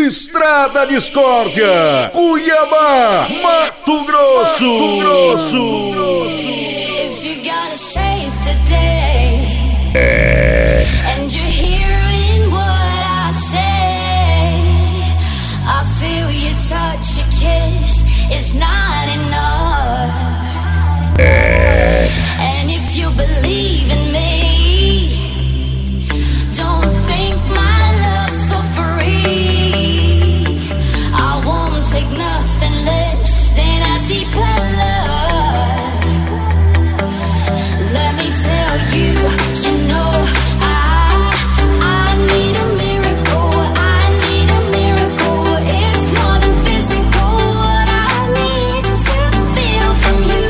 Estrada Discórdia, Cuiabá, Mato Grosso. If you gotta save today, and you're hearing what I say, I feel your touch, your kiss, it's not enough. And if you believe in me, don't think my love's for free. I won't take nothing less than a deeper love. Let me tell you, you know I need a miracle. I need a miracle. It's more than physical. What I need to feel from you.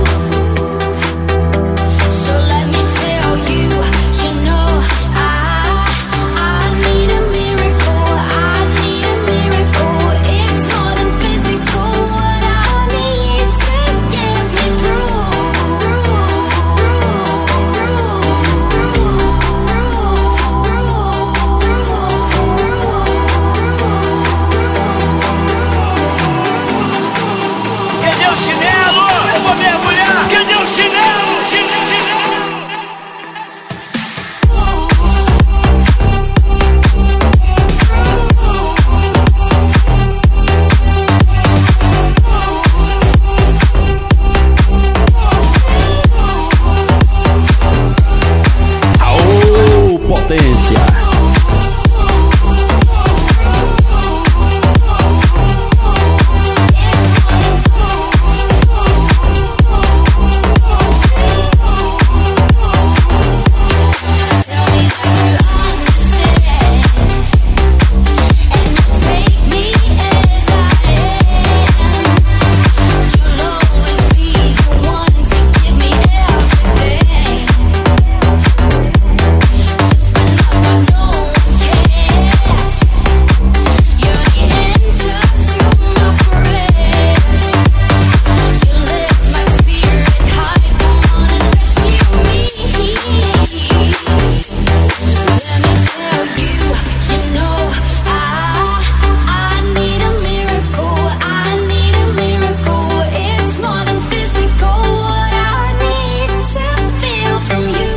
So let me tell you, you know I need a miracle. I need a miracle. It's more than physical. What I need to get me through. Cadê o chinelo? Eu vou mergulhar. Cadê o chinelo? Aô, potência! Tell me that you understand, and you take me as I am. You'll always be the one to give me everything. Just when I thought no one cared, you're the answer to my prayers. You lift my spirit high, come on and rescue me. Let me tell you, you know I need a miracle. I need a miracle. It's more than physical. What I need to feel from you.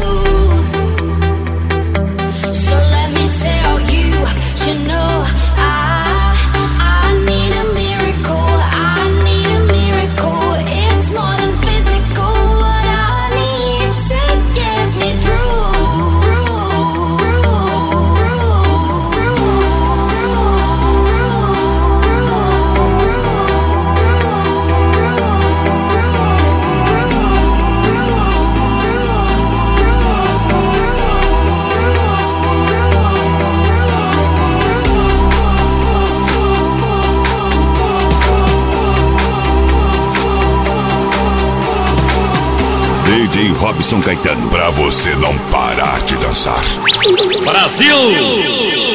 So let me tell you, you know I need a miracle. I need a miracle. It's more than physical. What I need to get me through. DJ Robson Caetano, pra você não parar de dançar. Brasil!